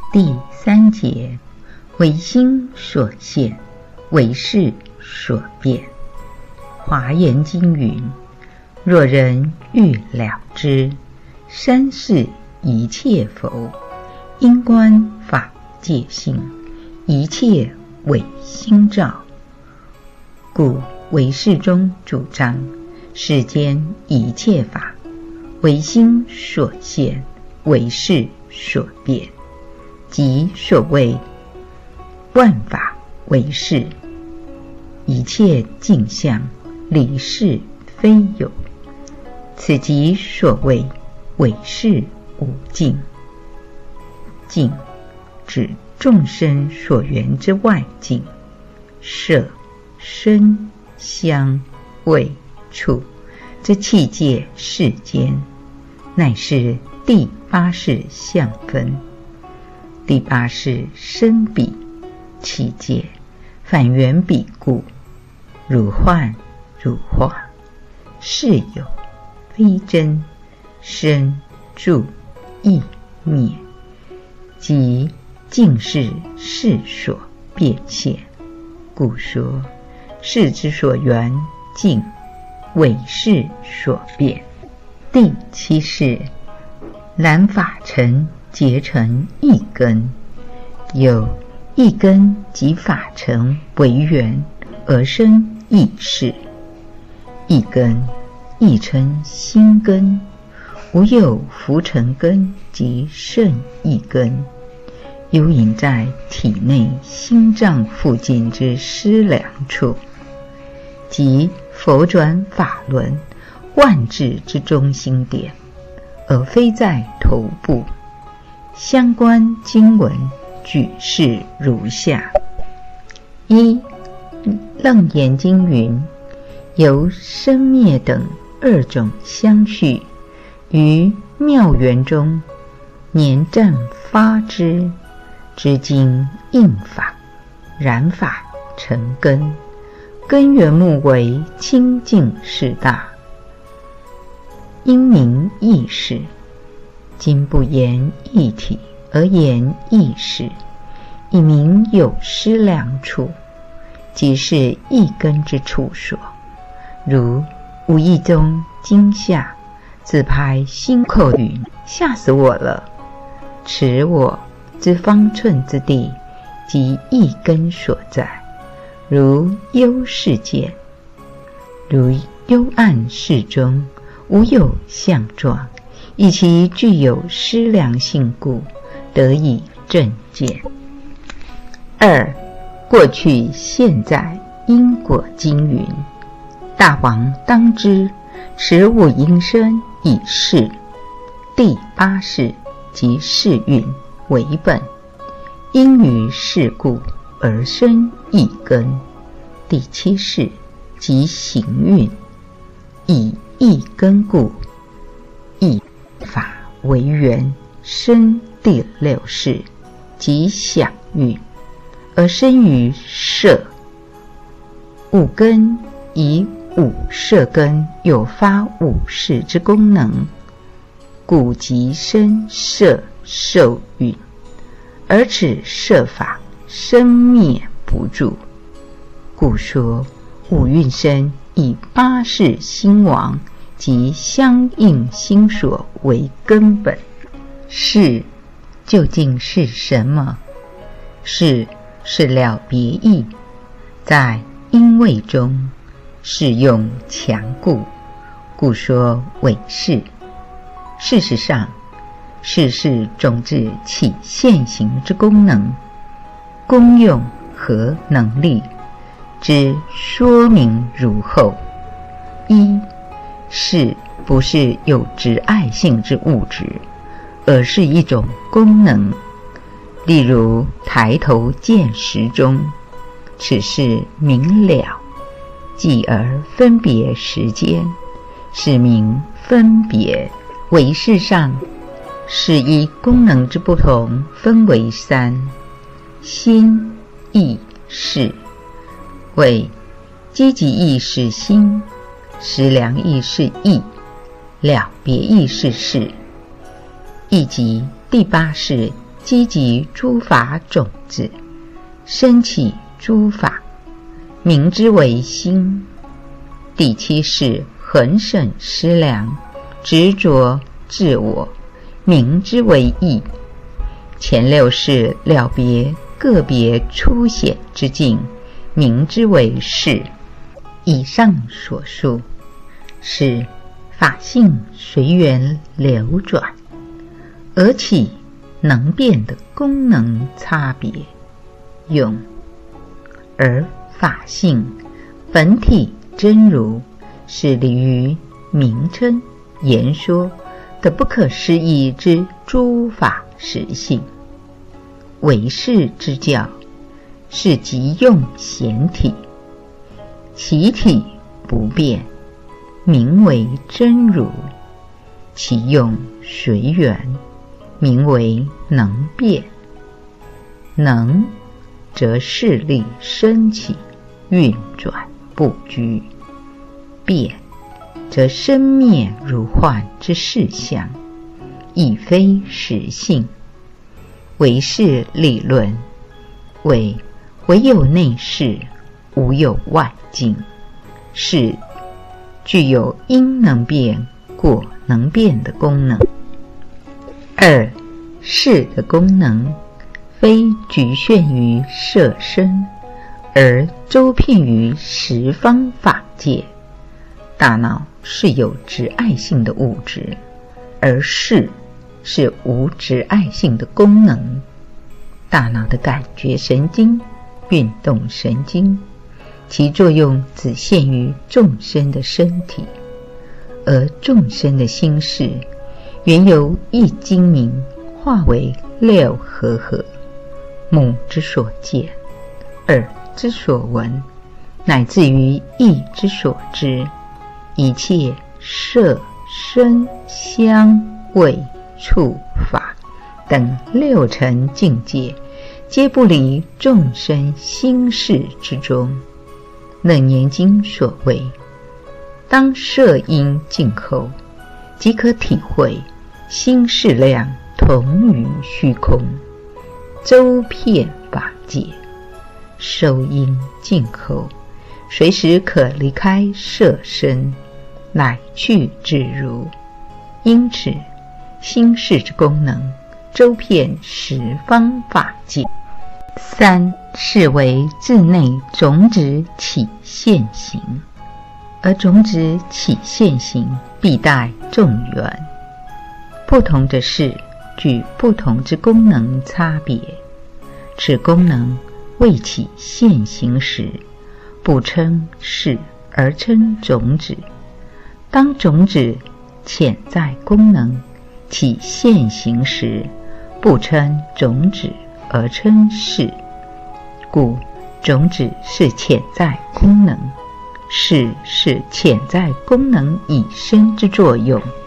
第3节，唯心所现，唯识所变。华严经云：若人欲了知，三世一切否，因观法界性，一切唯心造。故唯识中主张世间一切法唯心所现，唯识所变，即所谓万法唯识，一切境相离事非有，此即所谓唯识无境。境指众生所缘之外境，色、声、香、味、触这器界世间，乃是第八识相分。第八识生彼器界，反缘彼故，如幻如化，是有非真，生住异灭，即尽是事所变现。故说事之所缘境，唯识所变。第7是然法尘结成一根，有一根及法尘为缘而生异识，一根亦称心根，无有浮尘根及剩一根，有隐在体内心脏附近之思量处，即佛转法轮万智之中心点，而非在头部。相关经文举示如下：一、楞严经云：由生灭等2种相续，于妙缘中黏暂发之，知经应法，染法成根，根源目为清净事大，因名意识。今不言一体，而言意识，以名有思量处，即是一根之处所。如无意中惊吓，自拍心口云：吓死我了！此我之方寸之地，即一根所在。如幽世界，如幽暗室中，无有相状，以其具有思量性故，得以正见。2、过去现在因果经云：大王当知，此五因生以事，第八识即世运为本，因于事故而生一根。第7识即行运，以一根故，以法为缘，生第6识即想运，而生于色。五根以五色根有发五识之功能，故即生色受运，而此色法生灭不住，故说五蕴生以八识心王及相应心所为根本。是究竟是什么？是了别意，在因位中是用强固，故说为是。事实上，是种子起现行之功能、功用和能力之说明如后：一、是不是有执爱性之物质，而是一种功能。例如抬头见时中，此事明了，继而分别时间，是名分别。唯识上是依功能之不同分为3：心、意、识。为积极意是心，思量意是意，了别意是识。亦即第8识积集诸法种子，生起诸法，名之为心。第七是恒审思量，执着自我，名之为意。前六是了别个别粗显之境，名之为事。以上所述是法性随缘流转而起能变的功能差别用，而法性本体真如是立于名称言说的不可思议之诸法实性。唯识之教是即用显体，其体不变，名为真如；其用随缘，名为能变。能则势力升起，运转不居；变则生灭如幻之事相，亦非实性。唯识理论为唯有内视，无有外境，是具有因能变、果能变的功能。二识的功能非局限于色身，而周遍于十方法界。大脑是有执爱性的物质，而识是无执爱性的功能。大脑的感觉神经、运动神经，其作用只限于众生的身体，而众生的心事原由一精明化为六和合，目之所见，耳之所闻，乃至于意之所知，一切色、声、香、味、触、法等六尘境界，皆不离众生心事之中。楞严经所谓，当色音尽后，即可体会心事量同于虚空，周遍法界。受音尽后，随时可离开色身，乃去自如。因此心事之功能周遍十方法界。三是为自内种子起现行，而种子起现行必待众缘。不同的事具不同之功能差别，此功能未起现行时，不称事而称种子；当种子潜在功能起现行时，不称种子而称事。故种子是潜在功能，事是潜在功能以生之作用。